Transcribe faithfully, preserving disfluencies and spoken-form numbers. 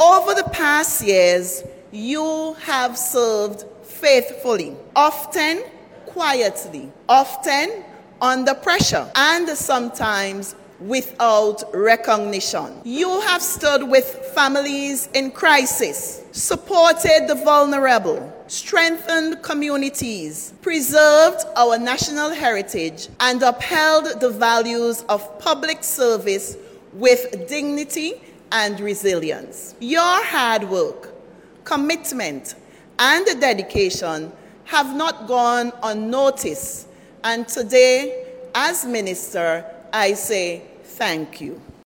Over the past years, you have served faithfully, often quietly, often under pressure, and sometimes without recognition. You have stood with families in crisis, supported the vulnerable, strengthened communities, preserved our national heritage, and upheld the values of public service with dignity and resilience. Your hard work, commitment, and dedication have not gone unnoticed, and today, as minister, I say thank you.